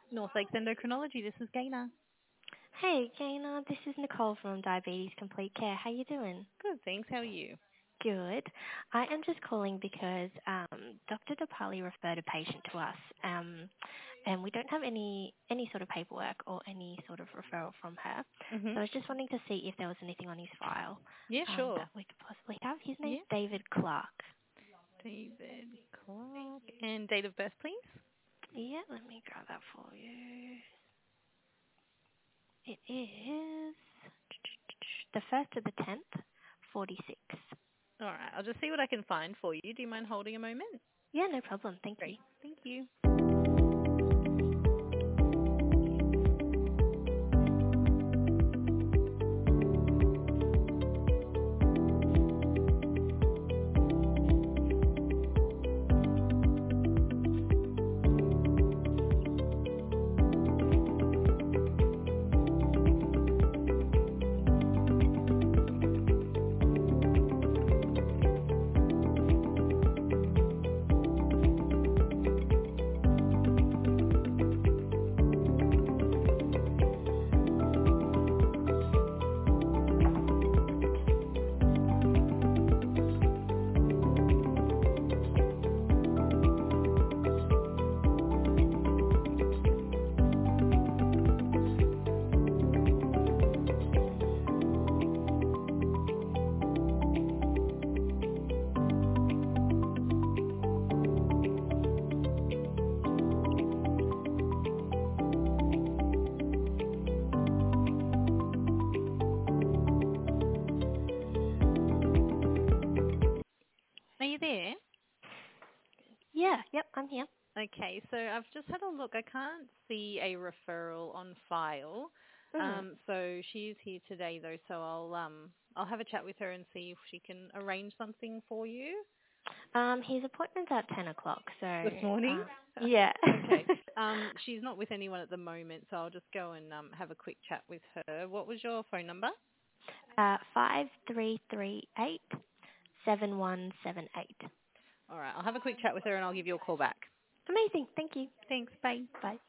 North Lakes Endocrinology. This is Gaina. Hey, Gaina, this is Nicole from Diabetes Complete Care. How you doing? Good, thanks. How are you? Good. I am just calling because Dr. Dapali referred a patient to us, and we don't have any sort of paperwork or any sort of referral from her. Mhm. So I was just wanting to see if there was anything on his file Yeah, sure. that we could possibly have. His name's Yeah. David Clark. David Clark. And date of birth, please. Yeah, let me grab that for you. It is the 1st of the 10th, 46. All right. I'll just see what I can find for you. Do you mind holding a moment? Yeah, no problem. Thank you. Great. Thank you. Are you there? Yeah, yep, I'm here. Okay. So I've just had a look. I can't see a referral on file. So she is here today, though. So I'll have a chat with her and see if she can arrange something for you. His appointment's at 10 o'clock, so... This morning? Yeah. Okay. She's not with anyone at the moment, so I'll just go and have a quick chat with her. What was your phone number? 5338 7178. All right. I'll have a quick chat with her and I'll give you a call back. Amazing. Thank you. Thanks. Bye. Bye.